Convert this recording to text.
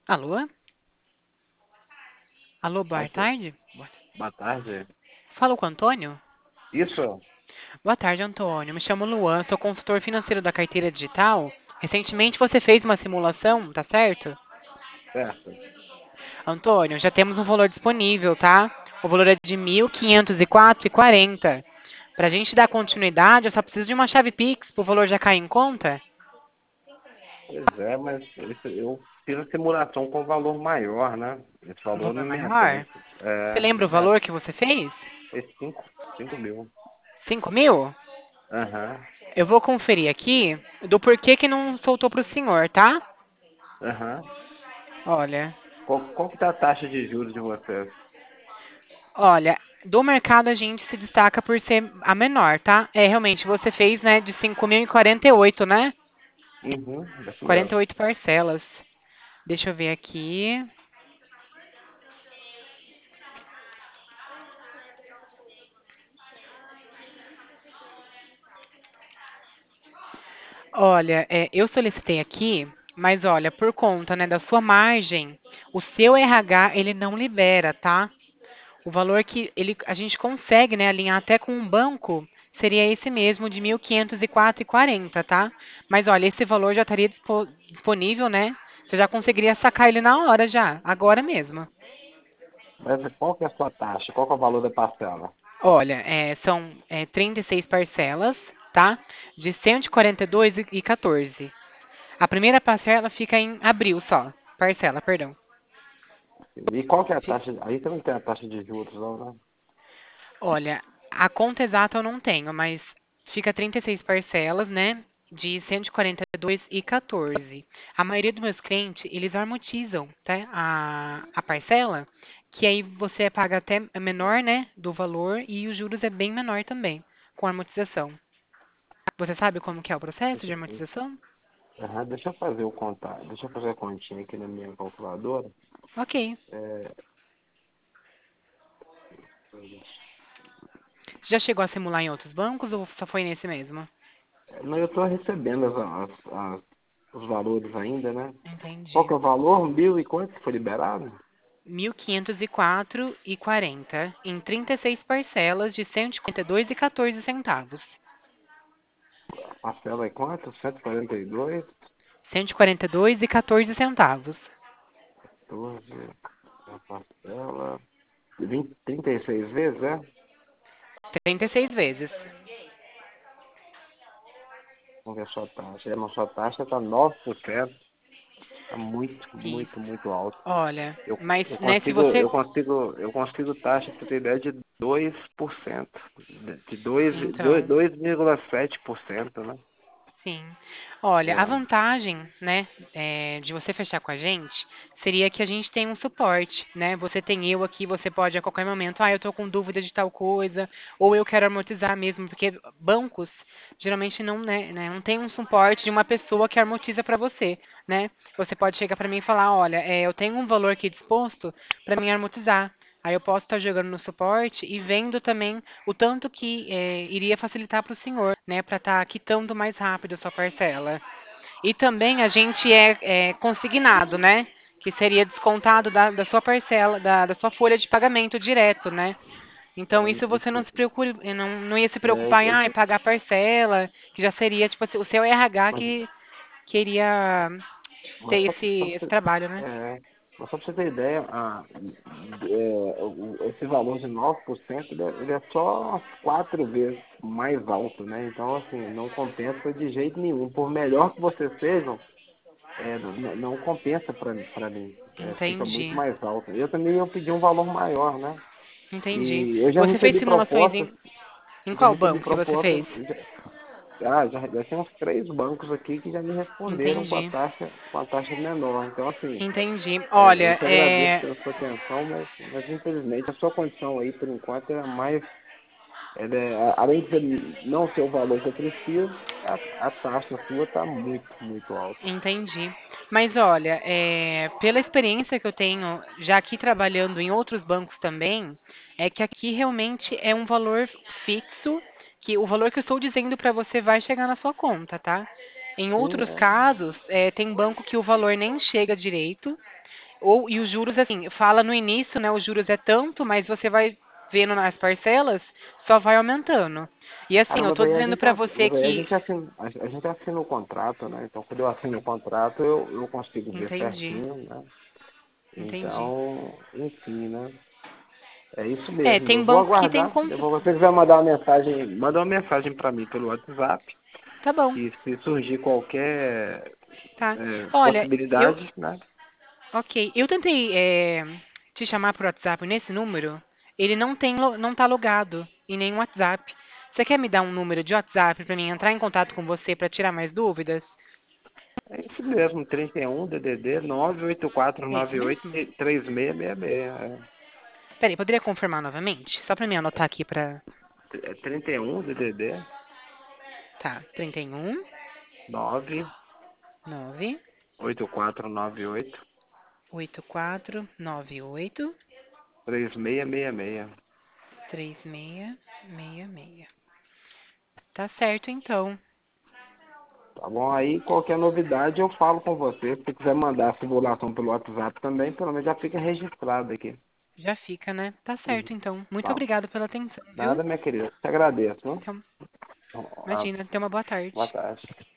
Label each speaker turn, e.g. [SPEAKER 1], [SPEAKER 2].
[SPEAKER 1] Alô? Alô, boa
[SPEAKER 2] Alô,
[SPEAKER 1] tarde.
[SPEAKER 2] boa tarde.
[SPEAKER 1] Falo com o Antônio?
[SPEAKER 2] Isso,
[SPEAKER 1] Boa tarde, Antônio. Me chamo Luan, sou consultor financeiro da carteira digital. Recentemente você fez uma simulação, tá certo?
[SPEAKER 2] certo.
[SPEAKER 1] Antônio, já temos um valor disponível, tá? O valor é de 1.504,40. Pra gente dar continuidade, eu só preciso de uma chave Pix pro valor já cair em conta?
[SPEAKER 2] Pois é, mas eu fiz a simulação com valor maior, né? Esse
[SPEAKER 1] Um
[SPEAKER 2] valor
[SPEAKER 1] valor
[SPEAKER 2] não me
[SPEAKER 1] maior?
[SPEAKER 2] atende.
[SPEAKER 1] Você lembra
[SPEAKER 2] Não
[SPEAKER 1] o
[SPEAKER 2] me atende.
[SPEAKER 1] valor que você fez?
[SPEAKER 2] É 5 mil.
[SPEAKER 1] 5.000?
[SPEAKER 2] Aham,
[SPEAKER 1] Eu vou conferir aqui do porquê que não soltou pro senhor, tá?
[SPEAKER 2] aham.
[SPEAKER 1] Olha,
[SPEAKER 2] Qual que tá a taxa de juros de vocês?
[SPEAKER 1] Olha, do mercado a gente se destaca por ser a menor, tá? É, realmente, você fez, né, de 5.048, né?
[SPEAKER 2] Uhum, isso
[SPEAKER 1] quarenta e
[SPEAKER 2] mesmo.
[SPEAKER 1] oito parcelas. Deixa eu ver aqui. Olha, eu solicitei aqui, mas olha, por conta, né, da sua margem, o seu RH, ele não libera, tá? O valor que a gente consegue, né, alinhar até com um banco seria esse mesmo de 1.504,40, tá? Mas olha, esse valor já estaria disponível, né? Você já conseguiria sacar ele na hora já, agora mesmo.
[SPEAKER 2] Mas qual que é a sua taxa? Qual que é o valor da parcela?
[SPEAKER 1] Olha, são 36 parcelas, tá? De 142,14. A primeira parcela fica em abril só. Parcela, perdão.
[SPEAKER 2] E qual que é a
[SPEAKER 1] Fi-
[SPEAKER 2] taxa? Aí também tem a taxa de juros, não, né?
[SPEAKER 1] Olha, a conta exata eu não tenho, mas fica 36 parcelas, né? De 142,14. A maioria dos meus clientes, eles amortizam, tá? A parcela, que aí você paga até menor, né? Do valor e os juros é bem menor também, com a amortização. Você sabe como que é o processo de amortização?
[SPEAKER 2] Aham, deixa eu fazer o contar. Deixa eu fazer a continha aqui na minha calculadora.
[SPEAKER 1] Ok.
[SPEAKER 2] É,
[SPEAKER 1] Já chegou a simular em outros bancos ou só foi nesse mesmo?
[SPEAKER 2] não, eu estou recebendo os valores ainda, né? Qual
[SPEAKER 1] Entendi.
[SPEAKER 2] que é o valor? Mil e quanto que foi liberado?
[SPEAKER 1] 1.504,40 em 36 parcelas de 152,14 centavos.
[SPEAKER 2] Parcela é quanto? 142,
[SPEAKER 1] 142,14 centavos.
[SPEAKER 2] 12, a parcela, 20, 36 vezes, é?
[SPEAKER 1] 36 vezes.
[SPEAKER 2] Vamos ver a sua taxa. A nossa taxa está 9%. Está muito, muito,
[SPEAKER 1] Isso.
[SPEAKER 2] muito alto.
[SPEAKER 1] Olha,
[SPEAKER 2] Eu,
[SPEAKER 1] mas,
[SPEAKER 2] eu
[SPEAKER 1] né, se
[SPEAKER 2] consigo,
[SPEAKER 1] você...
[SPEAKER 2] eu consigo, eu consigo taxa, para ter ideia, de 2%. De 2,
[SPEAKER 1] Então,
[SPEAKER 2] 2,7%, né?
[SPEAKER 1] sim. Olha,
[SPEAKER 2] O
[SPEAKER 1] a
[SPEAKER 2] ano.
[SPEAKER 1] vantagem, né, de você fechar com a gente seria que a gente tem um suporte, né? Você tem eu aqui, você pode a qualquer momento, eu tô com dúvida de tal coisa, ou eu quero amortizar mesmo, porque bancos geralmente não, né, não tem um suporte de uma pessoa que amortiza para você, né? Você pode chegar para mim e falar, olha, eu tenho um valor aqui disposto para mim amortizar. Aí eu posso estar jogando no suporte e vendo também o tanto que iria facilitar para o senhor, né, para estar quitando mais rápido a sua parcela. E também a gente é consignado, né, que seria descontado da sua parcela, da sua folha de pagamento direto, né. Então isso você não se preocupe, não ia se
[SPEAKER 2] É,
[SPEAKER 1] preocupar em pagar parcela, que já seria tipo assim, o seu RH
[SPEAKER 2] mas,
[SPEAKER 1] que queria ter
[SPEAKER 2] mas só
[SPEAKER 1] esse trabalho, né.
[SPEAKER 2] é, mas só para você ter ideia, esse valor de 9% ele é só umas 4 vezes mais alto, né? Então, assim, não compensa de jeito nenhum. Por melhor que vocês sejam, não compensa para mim. Fica muito
[SPEAKER 1] Entendi,
[SPEAKER 2] mais alto. Eu também eu pedi um valor maior, né?
[SPEAKER 1] entendi.
[SPEAKER 2] E eu já
[SPEAKER 1] Você fez
[SPEAKER 2] recebi
[SPEAKER 1] simulações
[SPEAKER 2] propostas,
[SPEAKER 1] em
[SPEAKER 2] já
[SPEAKER 1] qual
[SPEAKER 2] recebi
[SPEAKER 1] banco que você
[SPEAKER 2] propostas,
[SPEAKER 1] fez?
[SPEAKER 2] já tem uns 3 bancos aqui que já me responderam
[SPEAKER 1] Entendi.
[SPEAKER 2] com a taxa menor. Então, assim,
[SPEAKER 1] Entendi.
[SPEAKER 2] eu
[SPEAKER 1] Olha,
[SPEAKER 2] te agradeço pela sua atenção, mas infelizmente a sua condição aí, por enquanto, é a mais. Além de não ser o valor que eu preciso, a taxa sua está muito, muito alta.
[SPEAKER 1] entendi. Mas olha, pela experiência que eu tenho já aqui trabalhando em outros bancos também, é que aqui realmente é um valor fixo, que o valor que eu estou dizendo para você vai chegar na sua conta, tá? Em
[SPEAKER 2] Sim,
[SPEAKER 1] outros casos, tem banco que o valor nem chega direito, e os juros, assim, fala no início, né, os juros é tanto, mas você vai vendo nas parcelas, só vai aumentando. E assim,
[SPEAKER 2] Cara,
[SPEAKER 1] eu
[SPEAKER 2] mas
[SPEAKER 1] tô
[SPEAKER 2] aí a
[SPEAKER 1] dizendo
[SPEAKER 2] gente,
[SPEAKER 1] pra você
[SPEAKER 2] mas aí
[SPEAKER 1] que...
[SPEAKER 2] a gente assina o contrato, né? Então, quando eu assino o contrato, eu consigo ver
[SPEAKER 1] Entendi,
[SPEAKER 2] certinho, né?
[SPEAKER 1] entendi.
[SPEAKER 2] Então, enfim, né? É isso
[SPEAKER 1] É,
[SPEAKER 2] mesmo. Eu
[SPEAKER 1] tem
[SPEAKER 2] vou
[SPEAKER 1] banco que tem
[SPEAKER 2] aguardar.
[SPEAKER 1] como...
[SPEAKER 2] Se você quiser mandar uma mensagem, manda uma mensagem para mim pelo WhatsApp.
[SPEAKER 1] Tá bom,
[SPEAKER 2] E se surgir qualquer
[SPEAKER 1] tá. Olha,
[SPEAKER 2] possibilidade, né?
[SPEAKER 1] ok, eu tentei te chamar por WhatsApp nesse número, ele não tá logado em nenhum WhatsApp. Você quer me dar um número de WhatsApp pra mim entrar em contato com você pra tirar mais dúvidas?
[SPEAKER 2] É isso mesmo, 31 DDD
[SPEAKER 1] É isso
[SPEAKER 2] 98498
[SPEAKER 1] mesmo?
[SPEAKER 2] 3666.
[SPEAKER 1] Peraí, poderia confirmar novamente? Só pra me anotar aqui pra...
[SPEAKER 2] É 31 DDD
[SPEAKER 1] Tá, 31 9
[SPEAKER 2] 98498
[SPEAKER 1] 8498
[SPEAKER 2] 3666.
[SPEAKER 1] 3666. Tá certo, então.
[SPEAKER 2] Tá bom? Aí qualquer novidade eu falo com você. Se você quiser mandar a simulação pelo WhatsApp também, pelo menos já fica registrado aqui.
[SPEAKER 1] Já fica, né? Tá
[SPEAKER 2] Uhum.
[SPEAKER 1] certo, então. Muito
[SPEAKER 2] Tá.
[SPEAKER 1] obrigada pela atenção, viu?
[SPEAKER 2] Nada, minha querida. Te agradeço. Viu?
[SPEAKER 1] Então,
[SPEAKER 2] Ah,
[SPEAKER 1] imagina, tenha uma boa
[SPEAKER 2] boa
[SPEAKER 1] tarde.
[SPEAKER 2] tarde.